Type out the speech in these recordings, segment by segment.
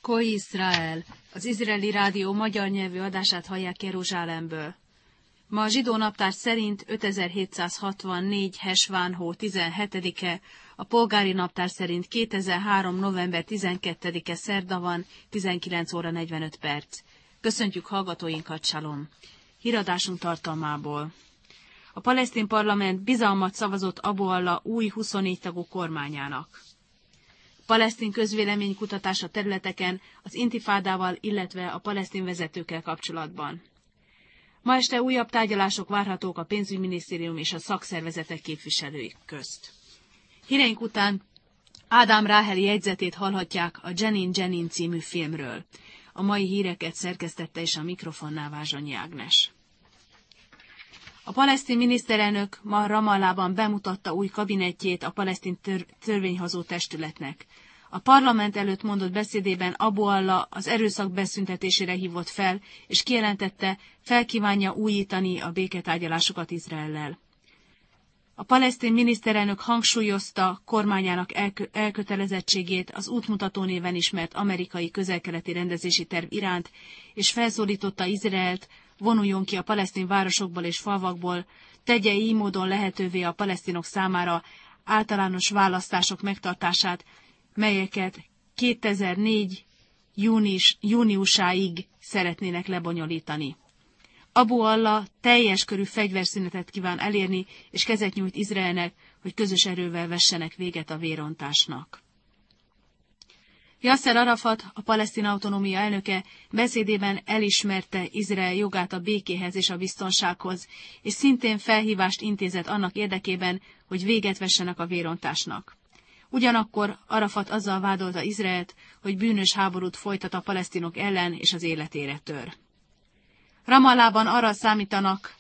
Koi Israel, az izraeli rádió magyar nyelvű adását hallják Jeruzsálemből. Ma a zsidó naptár szerint 5764 Hesván hó 17-e, a polgári naptár szerint 2003. november 12-e szerda van, 19 óra 45 perc. Köszöntjük hallgatóinkat, Salom! Híradásunk tartalmából. A palesztin parlament bizalmat szavazott Abu Allah új 24 tagú kormányának. Palesztin közvéleménykutatás a területeken az intifádával, illetve a palesztin vezetőkkel kapcsolatban. Ma este újabb tárgyalások várhatók a pénzügyminisztérium és a szakszervezetek képviselői közt. Híreink után Ádám Ráheli jegyzetét hallhatják a Jenin című filmről. A mai híreket szerkesztette és a mikrofonnál Vázsonyi Ágnes. A palesztin miniszterelnök ma Ramallában bemutatta új kabinettjét a palesztin törvényhozó testületnek. A parlament előtt mondott beszédében Abu Allah az erőszak beszüntetésére hívott fel, és kijelentette, felkívánja újítani a béketárgyalásokat Izraellel. A palesztin miniszterelnök hangsúlyozta kormányának elkötelezettségét az útmutató néven ismert amerikai közel-keleti rendezési terv iránt, és felszólította Izraelt, vonuljon ki a palesztin városokból és falvakból, tegye így módon lehetővé a palesztinok számára általános választások megtartását, melyeket 2004. júniusáig szeretnének lebonyolítani. Abu Allah teljes körű fegyverszünetet kíván elérni, és kezet nyújt Izraelnek, hogy közös erővel vessenek véget a vérontásnak. Yasser Arafat, a palesztin autonómia elnöke beszédében elismerte Izrael jogát a békéhez és a biztonsághoz, és szintén felhívást intézett annak érdekében, hogy véget vessenek a vérontásnak. Ugyanakkor Arafat azzal vádolta Izraelt, hogy bűnös háborút folytat a palesztinok ellen és az életére tör. Ramallában arra számítanak,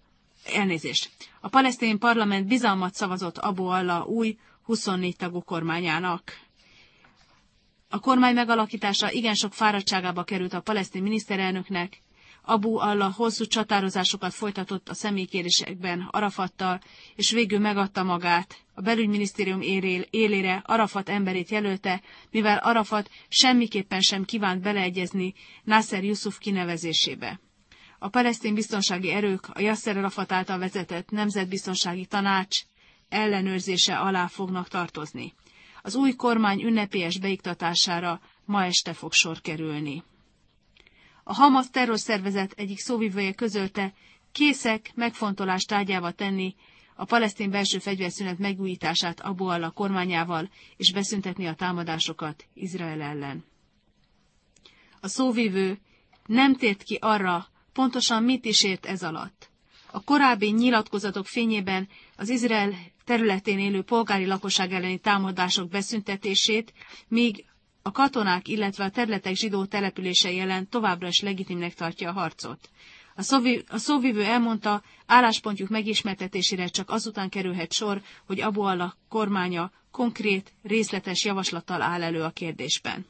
a palesztin parlament bizalmat szavazott Abu Allah új 24 tagú kormányának. A kormány megalakítása igen sok fáradtságába került a palesztin miniszterelnöknek. Abu Allah hosszú csatározásokat folytatott a személykérésekben Arafattal, és végül megadta magát. A belügyminisztérium élére Arafat emberét jelölte, mivel Arafat semmiképpen sem kívánt beleegyezni Nasser Yusuf kinevezésébe. A palesztin biztonsági erők a Yasser Arafat által vezetett Nemzetbiztonsági Tanács ellenőrzése alá fognak tartozni. Az új kormány ünnepélyes beiktatására ma este fog sor kerülni. A Hamas terrorszervezet egyik szóvivője közölte, készek megfontolás tárgyává tenni a palesztin belső fegyverszünet megújítását Abu Allah kormányával, és beszüntetni a támadásokat Izrael ellen. A szóvivő nem tért ki arra, pontosan mit is ért ez alatt. A korábbi nyilatkozatok fényében az Izrael területén élő polgári lakosság elleni támadások beszüntetését, míg a katonák, illetve a területek zsidó települései ellen továbbra is legitimnek tartja a harcot. A szóvivő elmondta, álláspontjuk megismertetésére csak azután kerülhet sor, hogy Abu Allah kormánya konkrét, részletes javaslattal áll elő a kérdésben.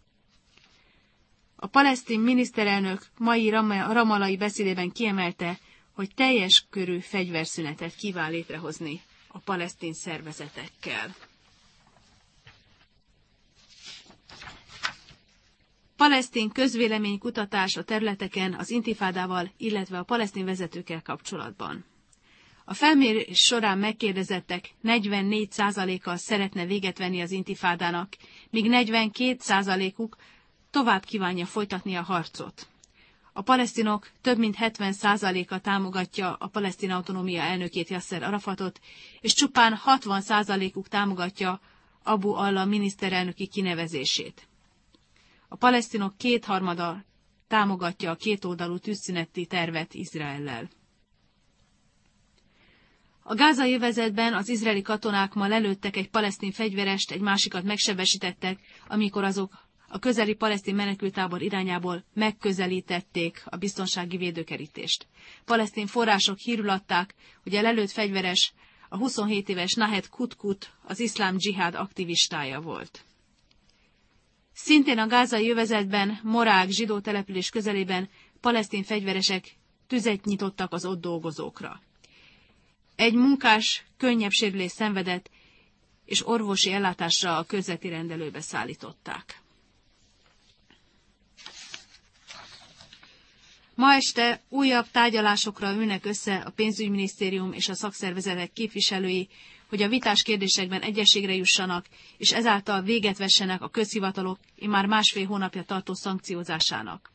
A palesztin miniszterelnök mai ramallai beszédében kiemelte, hogy teljes körű fegyverszünetet kíván létrehozni a palesztin szervezetekkel. Palesztin közvéleménykutatás a területeken az intifádával, illetve a palesztin vezetőkkel kapcsolatban. A felmérés során megkérdezettek 44%-a szeretne véget venni az intifádának, míg 42%-uk tovább kívánja folytatni a harcot. A palesztinok több mint 70%-a támogatja a palesztin autonómia elnökét, Yasser Arafatot, és csupán 60%-uk támogatja Abu Allah miniszterelnöki kinevezését. A palesztinok kétharmada támogatja a kétoldalú tűzszüneti tervet Izraellel. A gázai övezetben az izraeli katonák ma lelőttek egy palesztin fegyverest, egy másikat megsebesítettek, amikor azok a közeli palesztin menekülttábor irányából megközelítették a biztonsági védőkerítést. Palesztin források hírül adták, hogy a lelőtt fegyveres a 27 éves Nahed Kutkut, az iszlám dzsihád aktivistája volt. Szintén a gázai övezetben, Morák zsidó település közelében palesztin fegyveresek tüzet nyitottak az ott dolgozókra. Egy munkás könnyebb sérülést szenvedett, és orvosi ellátásra a körzeti rendelőbe szállították. Ma este újabb tárgyalásokra ülnek össze a pénzügyminisztérium és a szakszervezetek képviselői, hogy a vitás kérdésekben egyességre jussanak, és ezáltal véget vessenek a közhivatalok immár 1,5 hónapja tartó szankciózásának.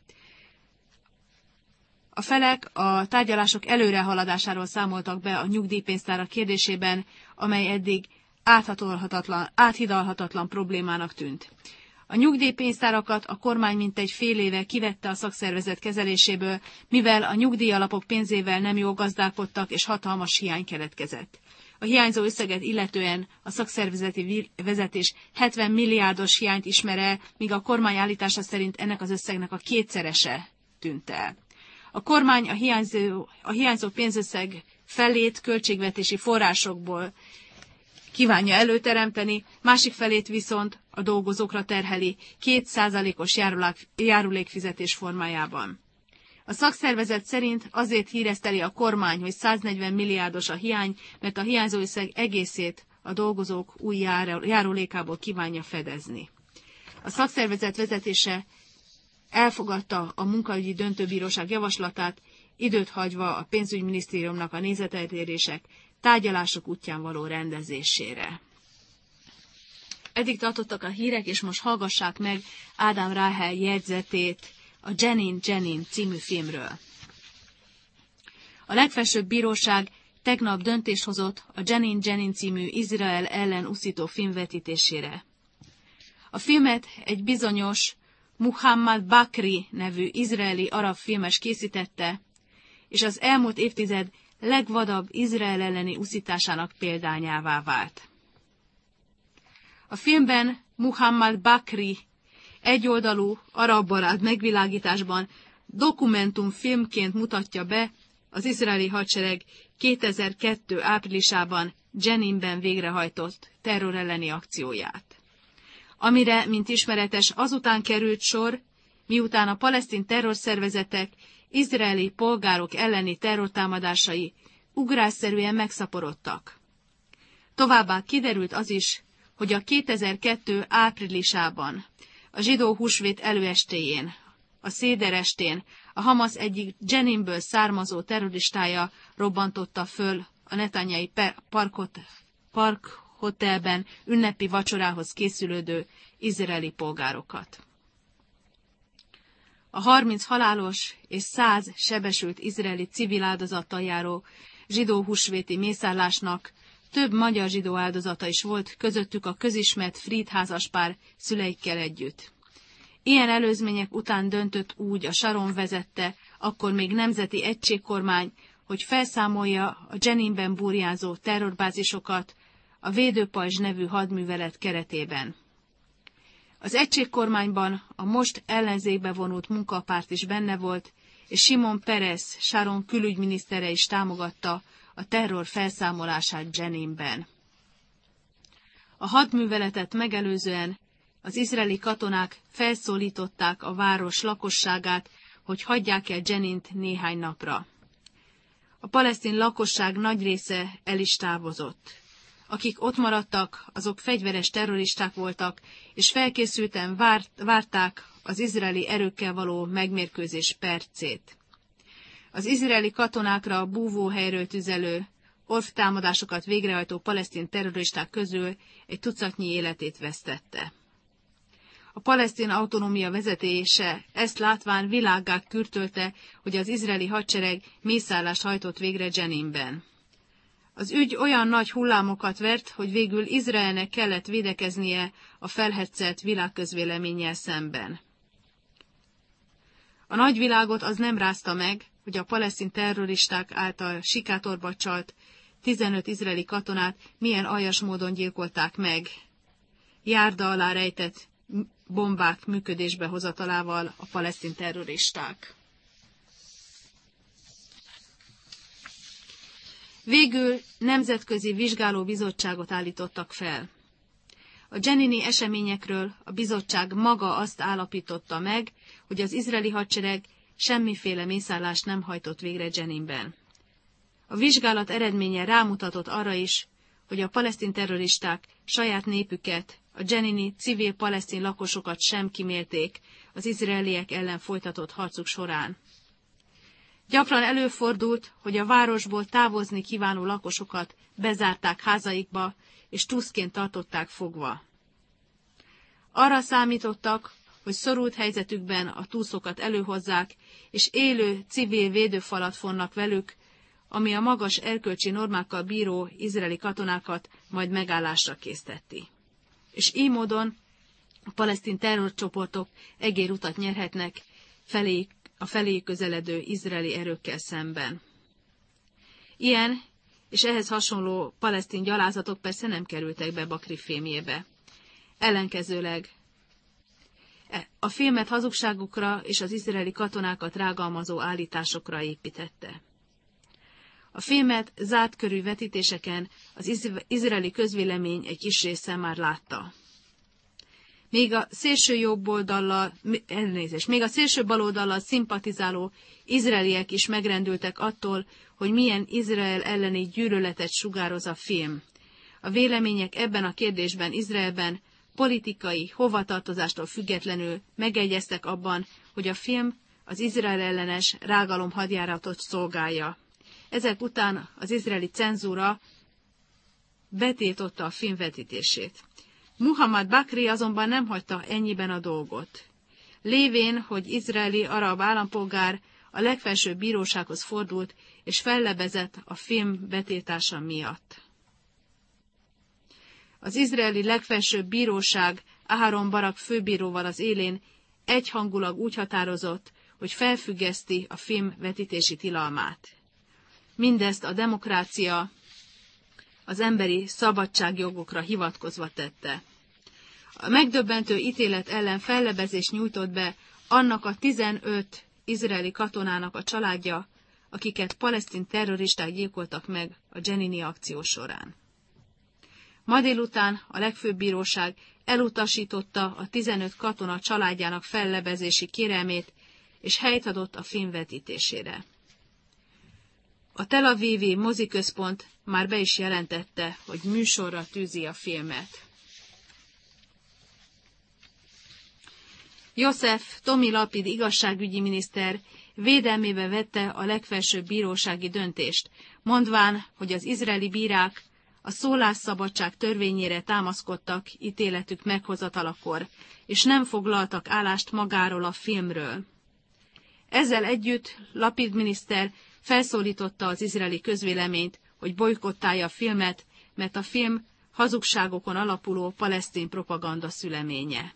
A felek a tárgyalások előrehaladásáról számoltak be a nyugdíjpénztárak kérdésében, amely eddig áthidalhatatlan problémának tűnt. A nyugdíjpénztárakat a kormány mintegy fél éve kivette a szakszervezet kezeléséből, mivel a nyugdíjalapok pénzével nem jól gazdálkodtak, és hatalmas hiány keletkezett. A hiányzó összeget illetően a szakszervezeti vezetés 70 milliárdos hiányt ismer el, míg a kormány állítása szerint ennek az összegnek a 2-szerese tűnt el. A kormány a hiányzó pénzösszeg felét költségvetési forrásokból kívánja előteremteni, másik felét viszont a dolgozókra terheli 2%-os járulékfizetés formájában. A szakszervezet szerint azért híreszteli a kormány, hogy 140 milliárdos a hiány, mert a hiányzó összeg egészét a dolgozók új járulékából kívánja fedezni. A szakszervezet vezetése elfogadta a munkaügyi döntőbíróság javaslatát, időt hagyva a pénzügyminisztériumnak a nézeteltérések tárgyalások útján való rendezésére. Eddig tartottak a hírek, és most hallgassák meg Ádám Ráhel jegyzetét a Jenin Jenin című filmről. A legfelsőbb bíróság tegnap döntést hozott a Jenin Jenin című Izrael ellen uszító film vetítésére. A filmet egy bizonyos Muhammad Bakri nevű izraeli arab filmes készítette, és az elmúlt évtized legvadabb Izrael elleni uszításának példányává vált. A filmben Muhammad Bakri egyoldalú arab-barát megvilágításban dokumentumfilmként mutatja be az izraeli hadsereg 2002. áprilisában Jeninben végrehajtott terror elleni akcióját. Amire, mint ismeretes, azután került sor, miután a palesztin terrorszervezetek izraeli polgárok elleni terrortámadásai ugrásszerűen megszaporodtak. Továbbá kiderült az is, hogy a 2002. áprilisában, a zsidó húsvét előestéjén, a széderestén a Hamasz egyik Jeninből származó terroristája robbantotta föl a netanyai Park Hotelben ünnepi vacsorához készülődő izraeli polgárokat. A 30 halálos és 100 sebesült izraeli civil áldozattal járó zsidó húsvéti mészárlásnak több magyar zsidó áldozata is volt, közöttük a közismert Fried házaspár szüleikkel együtt. Ilyen előzmények után döntött úgy a Sharon vezette, akkor még nemzeti egységkormány, hogy felszámolja a Jeninben burjánzó terrorbázisokat a Védőpajzs nevű hadművelet keretében. Az egységkormányban a most ellenzékbe vonult munkapárt is benne volt, és Simon Peres, Sharon külügyminisztere is támogatta a terror felszámolását Jeninben. A hadműveletet megelőzően az izraeli katonák felszólították a város lakosságát, hogy hagyják el Jenint néhány napra. A palesztin lakosság nagy része el is távozott. Akik ott maradtak, azok fegyveres terroristák voltak, és felkészülten várták az izraeli erőkkel való megmérkőzés percét. Az izraeli katonákra búvóhelyről tüzelő, orvtámadásokat végrehajtó palesztin terroristák közül egy tucatnyi életét vesztette. A palesztin autonómia vezetése ezt látván világgá kürtölte, hogy az izraeli hadsereg mészárlást hajtott végre Jeninben. Az ügy olyan nagy hullámokat vert, hogy végül Izraelnek kellett védekeznie a felhetszelt világközvéleménnyel szemben. A nagyvilágot az nem rázta meg, hogy a palesztin terroristák által sikátorba csalt 15 izraeli katonát milyen aljas módon gyilkolták meg, járda alá rejtett bombák működésbe hozatalával a palesztin terroristák. Végül nemzetközi vizsgálóbizottságot állítottak fel. A jenini eseményekről a bizottság maga azt állapította meg, hogy az izraeli hadsereg semmiféle mészárlást nem hajtott végre Jeninben. A vizsgálat eredménye rámutatott arra is, hogy a palesztin terroristák saját népüket, a jenini civil palesztin lakosokat sem kimélték az izraeliek ellen folytatott harcuk során. Gyakran előfordult, hogy a városból távozni kívánó lakosokat bezárták házaikba, és túszként tartották fogva. Arra számítottak, hogy szorult helyzetükben a túszokat előhozzák, és élő civil védőfalat fonnak velük, ami a magas erkölcsi normákkal bíró izraeli katonákat majd megállásra készteti. És így módon a palesztin terrorcsoportok egérutat nyerhetnek a feléjük közeledő izraeli erőkkel szemben. Ilyen és ehhez hasonló palesztin gyalázatok persze nem kerültek be Bakri filmjébe. Ellenkezőleg a filmet hazugságukra és az izraeli katonákat rágalmazó állításokra építette. A filmet zárt körű vetítéseken az izraeli közvélemény egy kis része már látta. Még a szélső baloldallal szimpatizáló izraeliek is megrendültek attól, hogy milyen Izrael elleni gyűlöletet sugároz a film. A vélemények ebben a kérdésben Izraelben politikai hovatartozástól függetlenül megegyeztek abban, hogy a film az Izrael ellenes rágalom hadjáratot szolgálja. Ezek után az izraeli cenzúra betiltotta a film vetítését. Muhammad Bakri azonban nem hagyta ennyiben a dolgot. Lévén, hogy izraeli arab állampolgár a legfelsőbb bírósághoz fordult, és fellebezett a film betiltása miatt. Az izraeli legfelsőbb bíróság Aharon Barak főbíróval az élén egyhangulag úgy határozott, hogy felfüggeszti a film vetítési tilalmát. Mindezt a demokrácia, az emberi szabadságjogokra hivatkozva tette. A megdöbbentő ítélet ellen fellebezést nyújtott be annak a 15 izraeli katonának a családja, akiket palesztin terroristák gyilkoltak meg a Jenini akció során. Ma délután a legfőbb bíróság elutasította a 15 katona családjának fellebezési kérelmét, és helyt adott a film vetítésére. A Tel Avivi moziközpont már be is jelentette, hogy műsorra tűzi a filmet. Yosef Tomi Lapid igazságügyi miniszter védelmébe vette a legfelsőbb bírósági döntést, mondván, hogy az izraeli bírák a szólásszabadság törvényére támaszkodtak ítéletük meghozatalakor, és nem foglaltak állást magáról a filmről. Ezzel együtt Lapid miniszter felszólította az izraeli közvéleményt, hogy bojkottálja a filmet, mert a film hazugságokon alapuló palesztin propaganda szüleménye.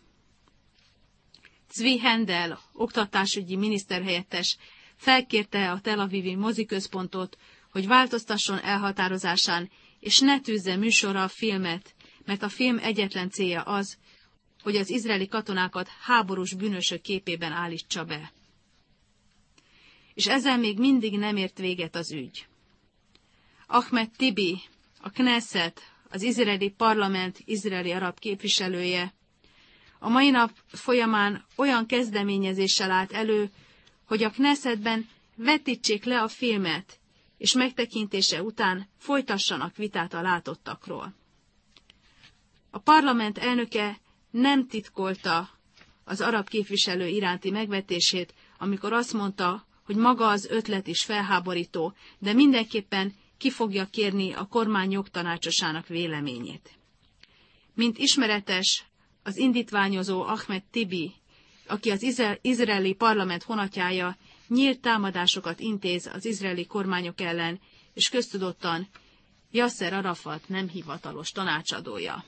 Zvi Hendel, oktatásügyi miniszterhelyettes felkérte a Tel Avivi moziközpontot, hogy változtasson elhatározásán, és ne tűzze műsorra a filmet, mert a film egyetlen célja az, hogy az izraeli katonákat háborús bűnösök képében állítsa be. És ezzel még mindig nem ért véget az ügy. Ahmed Tibi, a Knesset, az izraeli parlament izraeli arab képviselője, a mai nap folyamán olyan kezdeményezéssel állt elő, hogy a Knessetben vetítsék le a filmet, és megtekintése után folytassanak vitát a látottakról. A parlament elnöke nem titkolta az arab képviselő iránti megvetését, amikor azt mondta, hogy maga az ötlet is felháborító, de mindenképpen ki fogja kérni a kormány jogtanácsosának véleményét. Mint ismeretes, az indítványozó Ahmed Tibi, aki az izraeli parlament honatjája, nyílt támadásokat intéz az izraeli kormányok ellen, és köztudottan Yasser Arafat nem hivatalos tanácsadója.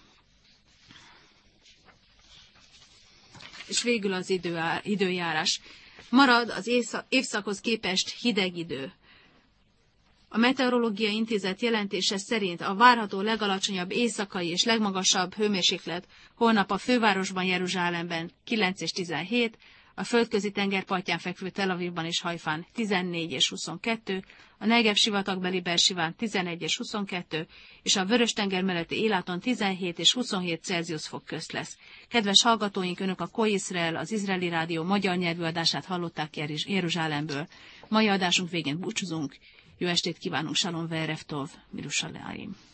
És végül az időjárás. Marad az évszakhoz képest hideg idő. A Meteorológiai Intézet jelentése szerint a várható legalacsonyabb éjszakai és legmagasabb hőmérséklet holnap a fővárosban, Jeruzsálemben 9 és 17, a földközi tenger partján fekvő Tel Avivban és Hajfán 14 és 22, a Negev sivatagbeli Bersiván 11 és 22, és a Vörös-tenger melletti Éláton 17 és 27 Celsius fok közt lesz. Kedves hallgatóink, Önök a Kol Izrael, az izraeli rádió magyar nyelvű adását hallották Jeruzsálemből. Mai adásunk végén búcsúzunk. Jó estét kívánunk, Shalom ve'erev tov, Mirushalayim.